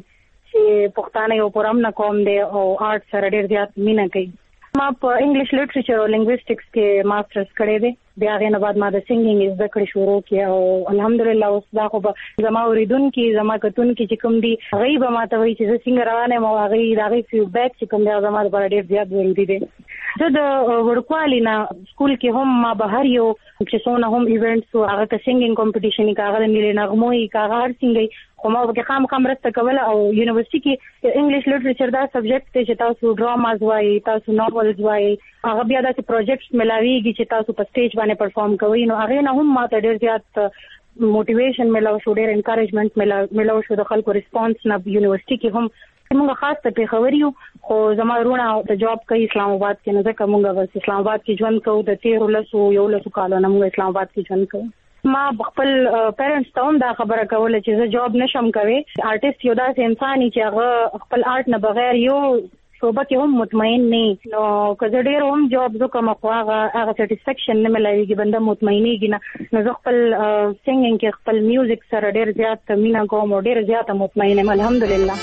چې پښتانه یو پرم نه کوم دی او آرټ سره ډېر زیات مینه کوي ما په انګلیش لټریچر او لینګویسټکس کې ماسترز کړی دی بیا غوښنه بعد ما د سینګینګ زده کړې شروع کړه او الحمدلله اوس دا خو زما اوریدونکو زما کتونکو چې کوم دي غیب ما ته وایي چې زه څنګه روانه مو هغه دا غي فیډبیک چې کوم دی زما لپاره ډېر زیات ضروري دی زه د ورکوالي نه سکول کې هم ما بهر یو چې څونه هم ایونټس او هغه سینګینګ کمپټیشن کې هغه نیلې نغموي هغه هر څنګه خو ما به خام خام رسته کوله او یونیورسيټي کې انګلیش لټریچر دا سبجیکټ چې تاسو ډراماز وایي تاسو ناولز وایي هغه بیا د پروجیکټس ملاويږي چې تاسو په سټیج باندې پرفارم کوئ نو هغه نه هم ما ته ډېر زیات موټیویشن ملاو شو ډېر انکریجمنت ملاو شو د خلکو ریسپانس نه یونیورسيټي کې هم موږ خاص ته پیښوري یو خو زما ورونه د جاب کوي اسلام آباد کې نه ځکه موږ بس اسلام آباد کې ژوند کوو د تیر لسو یو لسو کالو نه موږ اسلام آباد کې ژوند کوو ما خپل پیرنټس ته هم دا خبره کوله چې زه جاب نشم کوي آرټیست یو داسې انسان چې هغه خپل آرټ نه بغیر یو شوبه کې هم مطمئن نه نو کله ډېر هم جاب زه کوم خو هغه هغه سټیسفیکشن نه ملایږي بنده مطمئنېږي نه نو زه خپل سینګینګ کې خپل میوزیک سره ډېر زیات مینا کوم او ډېر زیات مطمئن یم الحمدلله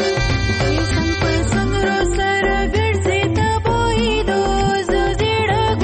سره ګرځي ته وای دو زړه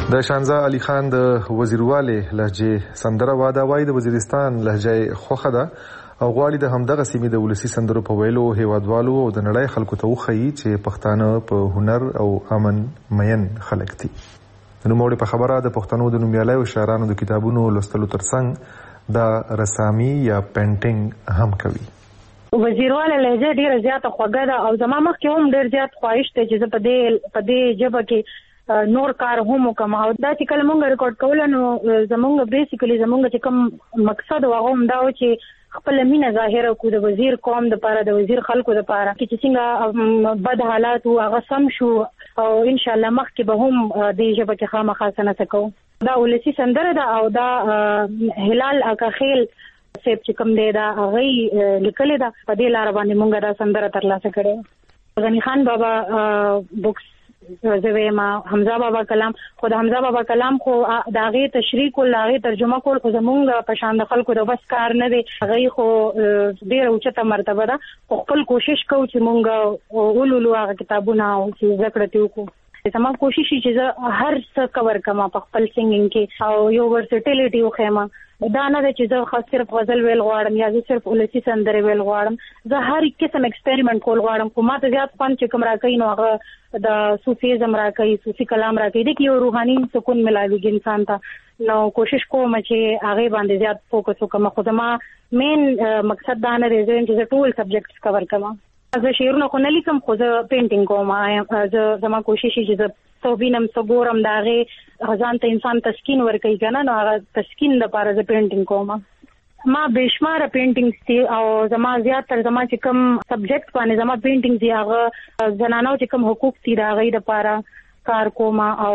د شانزا علي خان د وزیرواله لهجه سندره واده وای د وزیرستان لهجه خوخه ده او غواړي د همدغه سیمې د ولسی سندرو په ویلو هیوادوالو او د نړۍ خلکو ته وخی چې پښتانه په هنر او امن مین خلک دي. نو موږ په خبره د پښتنو د نومیالي او شاعرانو د کتابونو لوستلو ترڅنګ د رسامي یا پینټینګ هم کوي.
وزیرواله لهجه ډیره زیاته خوږه ده او زما مخکې هم ډیر زیات خواهش ته چې په دې په دې ژبه کې نور کار هم وکم او دا چې کله مونږ ریکارډ کول نو زمونږ بیسیکلی زمونږ چې کوم مقصد واغه هم دا و چې خپل مینه ظاهر کو د وزیر قوم د پاره د وزیر خلکو د پاره چې څنګه بد حالات او هغه سم شو او ان شاء الله مخکې به هم د ژبه کې خامخا سنه سکو. دا ولسی سندره ده او دا هلال اکاخیل سیب چې کوم دی دا هغه لیکل ده په دې لار باندې مونږ دا سندره ترلاسه کړې. غنی خان بابا بوکس زوی ما حمزه بابا کلام خو د حمزه بابا کلام خو د هغه تشریح کول هغه ترجمه کول خو زمونږ په شان د خلکو د بس کار نه دی. هغه خو ډیره اوچته مرتبه ده خو خپل کوشش کوو چې مونږ ولولو هغه کتابونه او چې ذکر تیو کو. زما کوشش چې زه هر څه کور کما په خپل سنگینګ کې او یو ورسټیلیټي وخېما. دا نه ده چې زه خاص صرف غزل ویل غواړم یا زه صرف ولسی سندره ویل غواړم. زه هر قسم ایکسپریمنٹ کول غواړم خو ما ته زیات فن چې کوم راکې نو هغه د صوفیزم راکې صوفي کلام راکې د یو روحاني سکون ملاويږي انسان ته. نو کوشش کوم چې هغه باندې زیات فوکس وکم خو زما مین مقصد دا نه دی چې زه ټول سبجیکټس کور کما. زه شعرونه خو نه لیکم خو زه پینټینګ کوم. زه زما کوشش چې زه صوبینم صبورم داغه ځان ته انسان تسکین ورکوي کنه نو هغه تسکین د پاره زه پینټینګ کوم. ما بشمار پینټینګز دي او زما زیات تر زما چې کوم سبجیکټ باندې زما پینټینګز دي هغه زنانو چې کوم حقوق دي دا غي د پاره کار کوم او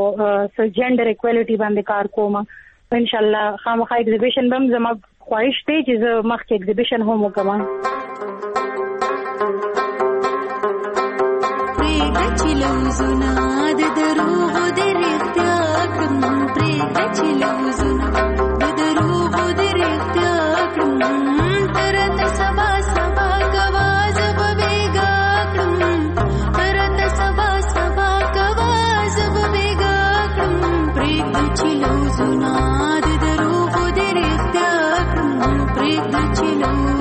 جنډر ایکوالټي باندې کار کوم. ان شاء الله خامخا ایگزیبیشن بم زما خواهش دی چې زه مخکې ایگزیبیشن هم وکم.
چلوزونه د دروغ د رښتیا کړم پرېږده چې لوزونه د دروغ د رښتیا کړم ترته سبا سبا کوا زه به بېګا کړم ترته سبا سبا کوا زه به بېګا کړم پرېږده چې لوزونه د دروغ د رښتیا کړم پرېږده چې لوزونه.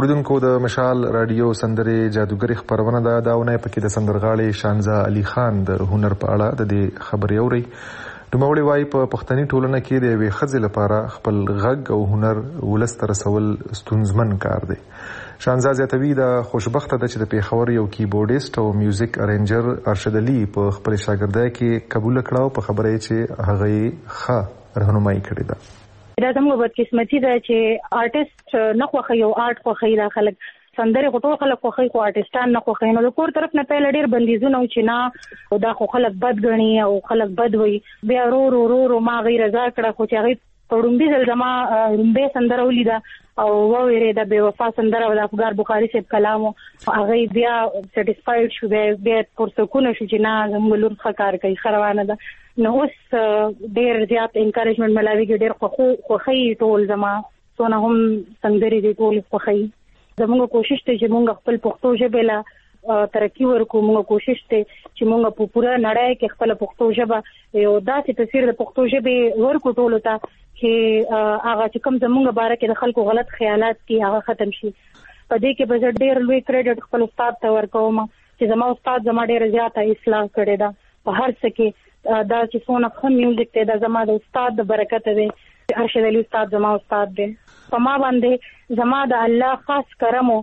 اوریدونکو د مشال رادیو سندرې جادوګری خبرونه ده داونه پکې د سندرغاړي شانزا علي خان د هنر په اړه د دې خبرې اوري. نوموړی وايي په پښتني ټولنه کې د یوې ښځې لپاره خپل غږ او هنر ولس ته رسول ستونزمن کار دی. شانزا زیاتوي د خوشبخته ده چې د پیښور یو کیبورډیست او میوزیک ارینجر ارشد علي په خپل شاګردۍ کې قبول کړه په خبره چې هغه یې ښه رهنمایي کړې ده.
دا زموږ بدقسمتي ده چې آرټیست نه خوښي او آرټ خوښي دا خلک سندره غوټو خلک خوښي خو آرټیستان نه خوښي. نو د کور طرف نه پیل ډیر بندیزونه او چې نه او دا خو خلک بد غني او خلک بد وي. بیا رو رو رو رو ما غیر رضا کړه خو چې هغه پړومبي ځل زما رومبه سندره ولیدا او وویره د بے وفا سندره او د افغان بخاری صاحب کلامو هغه بیا سټیسفاید شو بیا پرسکونه شو چې نه زموږ لور ښه کار کوي خروانه ده. نو اوس ډیر زیات انکریجمنت ملاویږي ډیر خو خوخی ټول زما سونه هم سندري دي ټول خوخی. زموږ کوشش ته چې موږ خپل پښتو ژبه لا ترقی ورکو موږ کوشش ته چې موږ په پوره نړۍ کې خپل پښتو ژبه یو داسې تاثیر د پښتو ژبه ورکو ټول ته چې هغه چې کوم زموږ باره کې د خلکو غلط خیالات کې هغه ختم شي. په دې کې به ډیر لوی کریډټ خپل استاد ته ورکوم چې زما استاد زما ډیر زیاته اصلاح کړې ده په هر څه کې. دا چې څونه ښه میوزیک دی دا زما د استاد د برکت دی. ارشد علي استاد زما استاد دی. په ما باندې زما د الله خاص کرم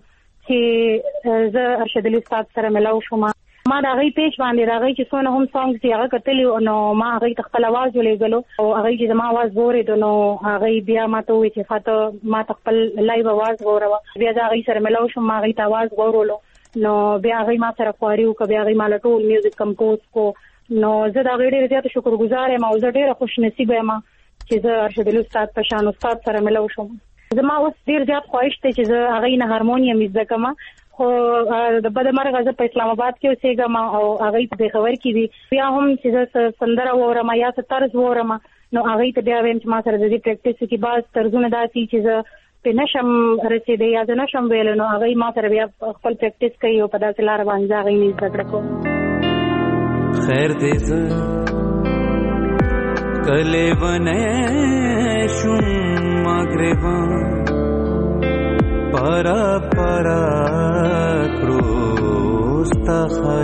چې زه ارشد علي استاد سره ملاو شوم. ما د هغې پیج باندې د هغې چې څونه هم سانګز دي هغه کتلي نو ما هغې ته خپل اواز ولېږلو او هغې چې زما اواز واورېدو نو هغې بیا ما ته وویل چې ښه ته ما ته خپل لایو اواز واوروه. بیا زه هغې سره ملاو شوم ما هغې ته اواز واورولو نو بیا هغې ما سره خواري وکړه. بیا هغې ما له ټول میوزیک کمپوز کو نو زه د هغې ډېره زیاته شکرګزار یم او زه ډېره خوش نصیبه یم چې زه ارشد علي استاد په شان استاد سره ملو شوم. زما اوس ډېر زیات خواهش دی چې زه هغې نه هارمونیم زده کړم خو د بده مرغه زه په اسلام آباد کې اوسېږم او هغې په پېښور کې دي. بیا هم چې زه سندره واورم یا څه طرز واورم نو هغې ته بیا وایم چې ما سره د دې پریکټس وکړي. بعض طرزونه داسې چې زه پې نشم رسېدی یا زه نشم ویلی نو هغې ما سره بیا خپل پریکټس کوي او په داسې لاره باندې زه هغې نه زده کړه کوم.
خیر دې زه کلې ونې شوم ما ګریوان پارا پارا کړو ستا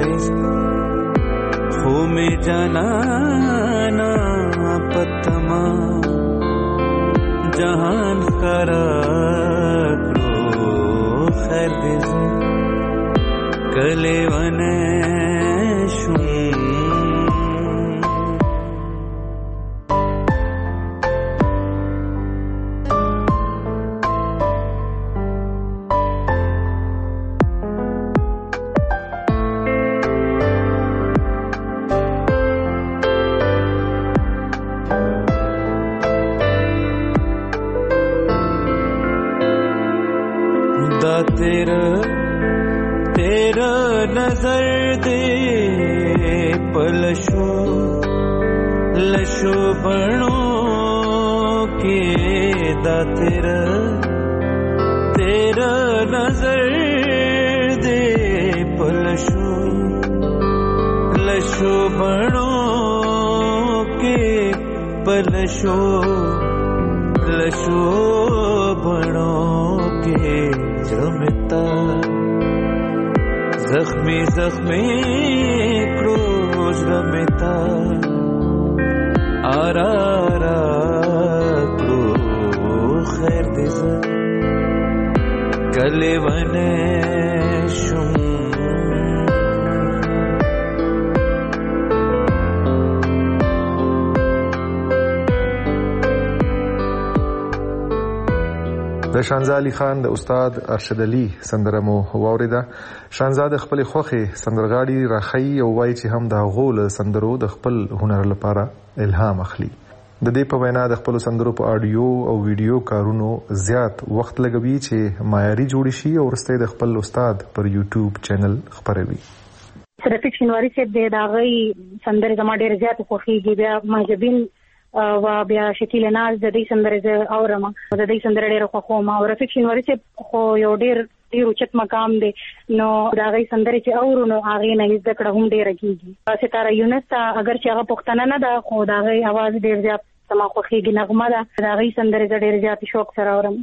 ښایست خو مې جانانا پتما جهان ښکارا کړو. خیر دې زه کلې ونې شوم तेरा तेरा नजर दे पलशो लशो बणो के दा तेरा तेरा नजर दे पलशो लशो बणो के पलशो लशो बणो के जमता जख्मी जख्मी क्रोज रमता आरा आरा क्रो. खैर दे ज़ कले वने शुम
د شانزا علي خان د استاد ارشد علي سندره مو واوریده. شانزا د خپل خوخه سندرغاړي راخی او وایي چې هم د غول سندرو د خپل هنر لپاره الهام اخلي. د دې په وینا د خپل سندرو په اډیو او ویډیو کارونو زیات وخت لګوي چې معیاري جوړ شي او ورسته د خپل استاد پر یوټیوب چینل خبروي.
رفیق شینواری صاحب د هغې سندرې زما ډېرې زیاتې خوښېږي. بیا مهجبین و بیا شکیل ناز د دې سندرې زه اورم د دې سندرې ډېره خوښوم او رفیق شینواری صاحب خو یو ډېر ډېر اوچت مقام دی نو د هغې سندرې چې اورو نو هغې نه زده کړه هم ډېره کېږي. ستاره یونس ته اگر چې هغه پښتنه نه ده خو د هغې اواز ډېر زیات زما خوښېږي، نغمه ده. د هغې سندرې زه ډېر زیات شوق سره اورم.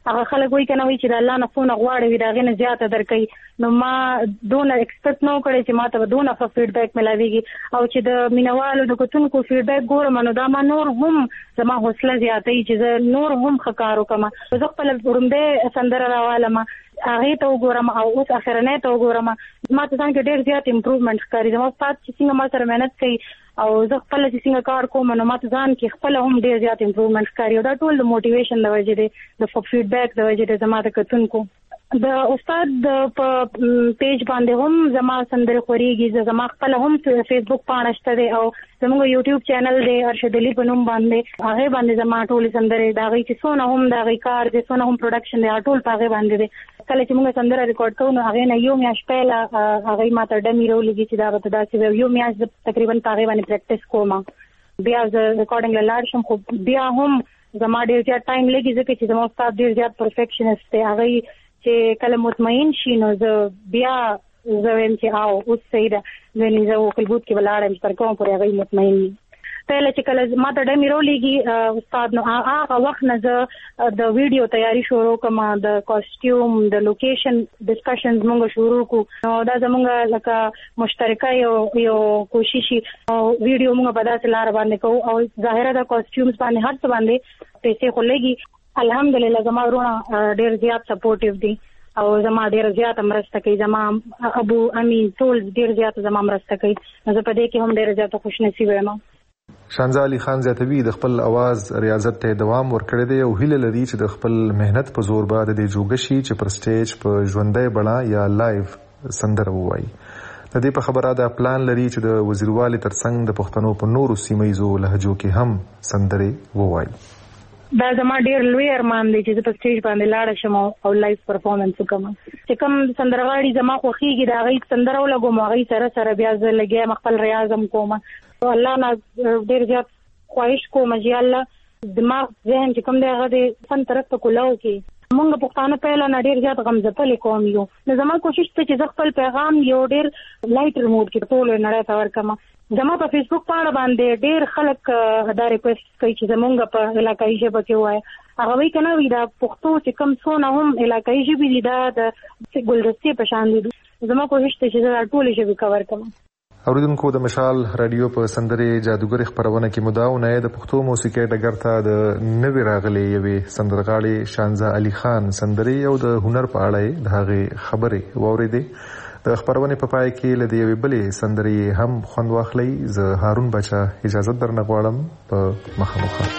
هغه خلک وایي کنه وایي چې د الله نه فون غواړي وي دا غنه زیاته درکې نو ما دونه ایکسپیکټ نو کړی چې ما ته دونه ښه فیډبیک ملاويږي او چې د مینوالو د کتونکو فیډبیک ګورم نو دا ما نور هم زما حوصله زیاتې چې زه نور هم ښه کار وکم زه خپل ورومبه سندره راوالم هغه ته وګورم او اوس اخرنه ته وګورم ما ته څنګه ډېر زیات امپروومنت ښکاري زما استاد چې څنګه ما سره مهنت کوي او زه خپل چې څنګه کار کوم نو ما ته ځان کې خپل هم ډېر زیات امپروومنت ښکاري او دا ټول د موټیویشن د وجې دی د فیډبیک د وجې دی زما د کتونکو د استاد په پیج باندې هم زما سندره خوريږي زما خپل هم فیسبوک پاڼه شته دی او زموږ یوټیوب چینل دی ارشد علي په نوم باندې هغه باندې زما ټول سندره دا غي چې سونه هم دا غي کار دي سونه هم پروډکشن دی ټول په هغه باندې دی کله چې موږ سندره ریکارډ کوو نو هغه نه یو میاش پهلا هغه ماته ډمی رولېږي چې دا به دا چې یو میاش تقریبا په هغه باندې پریکټیس کوم بیا ز ریکارډینګ لاړ شم خو بیا هم زما ډېر زیات ټایم لګي ځکه چې زما استاد ډېر زیات پرفیکشنست دی هغه چې کله مطمئن شي نو زه بیا زه ویم چې او اوس صحیح ده ځینې زه وکلبوت کې ولاړم چې تر کوم پورې هغه مطمئن وي پهله چې کله ما ته ډمی رولېږي استاد نو هغه وخت نه زه د ویډیو تیاری شروع کوم د کاسټیوم د لوکیشن ډسکشنز مونږ شروع کو نو دا زمونږ لکه مشترکه یو یو کوشش او ویډیو مونږ په داسې لار باندې کوو او ظاهره د کاسټیومز باندې هر څه باندې پیسې خو لګي الحمدلله زما ورونه ډېر زیات سپورټیو دي او زما ډېر زیات مرسته کوي زما ابو امین ټول ډېر زیات زما مرسته کوي زه په دې کې هم ډېر زیات خوش نصیب یم
شانزه علي خان زیاتوي د خپل आवाज ریاضت ته دوام ورکړی دی او هیله لري چې د خپل مهنت په زور به د جوګشي چې پر سټیج په ژوندۍ بڼه یا لایو سندره وایي د دې په خبره دا پلان لري چې د وزیروالي ترڅنګ د پښتنو په نورو سیمایزو لهجو کې هم سندره وایي
دا زما ډېر لوی ارمان دی چې زه په سټیج باندې لاړ شم او لایف پرفارمنس وکم چې کوم سندرغاړي زما خوښیږي دا غي سندره ولګوم هغه سره سره بیا زه لګیا خپل ریاض هم کوم او الله نه ډېر زیات خواهش کوم چې الله دماغ ذهن چې کوم دی هغه د فن طرف ته کولاو کې مونږ پښتانه پهله نه ډېر زیات غمزپلې کوم یو نو زما کوشش ته چې زه خپل پیغام یو ډېر لایټر موډ کې ټول نړۍ ته ورکم زما په فیسبوک پاڼه باندې ډېر خلک دا ریکوست کوي چې زمونږ په علاقایي ژبه کې وایي هغه وایي کنه وی دا پښتو چې کوم څونه هم علاقایي ژبې دي دا د ګلدستې په شان دي زما کوشش ته چې زه ټول ژبې کور کړم
اوریدونکو د مشال رادیو په سندرې جادوګر خبرونه کې مداونه د پښتو موسیقي ډګر ته د نوې راغلي یوې سندرغاړي شانزه علي خان سندرې او د هنر په اړه د هغې خبرې واوریدې د خبرونه په پای کې لدی یوې بلې سندرې هم خوند واخلي زه هارون بچا اجازه درنه غواړم په مخامخ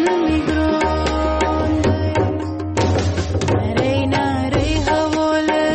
Reina, rey, jabole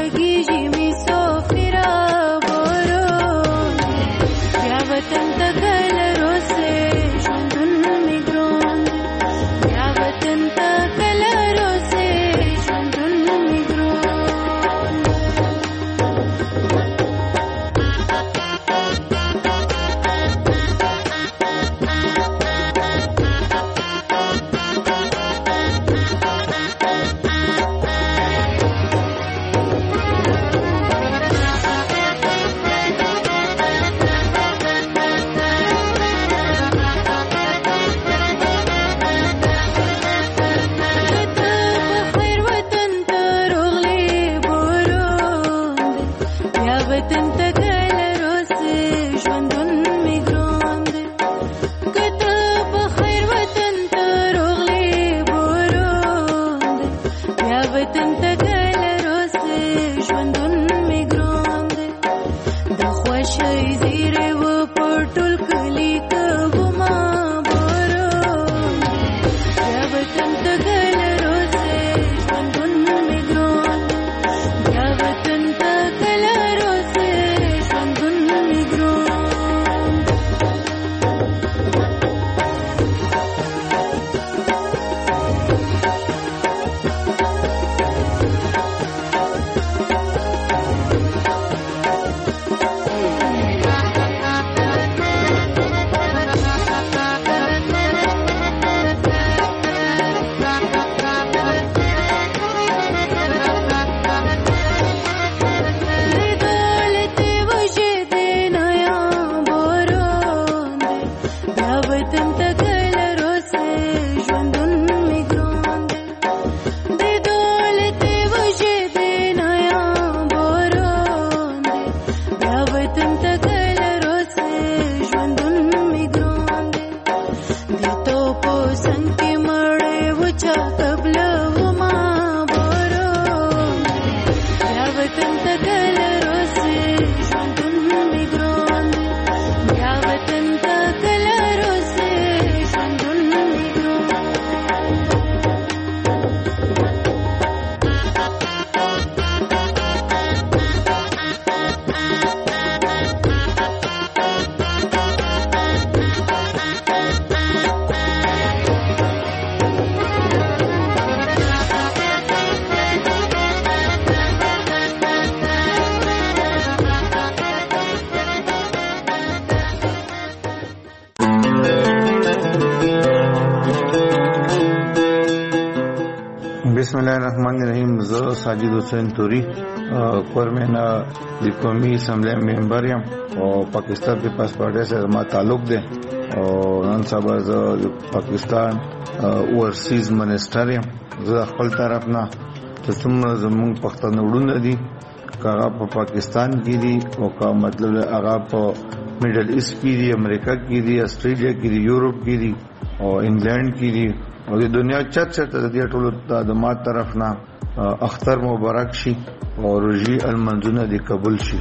بسم الله الرحمن الرحیم. زه ساجد حسین توري کورمنا د قومي اسمبلی ممبر یم او پاکستان په پاسپورت سره ما تعلق دی او نن سبا زه پاکستان اورسیز منسټر یم. زه خپل طرف نه چې څومره زموږ پښتانه وړونه دي هغه په پاکستان کې دي او کا مطلب هغه په میډل ایست کې دي، امریکا کې دي، استرالیا کې دي، یورپ کې دي او انګلند کې دي او د دنیا چرچا ته د ټولو د ما طرف نه اختر مبارک شي او روزي المنځونه دي قبول شي.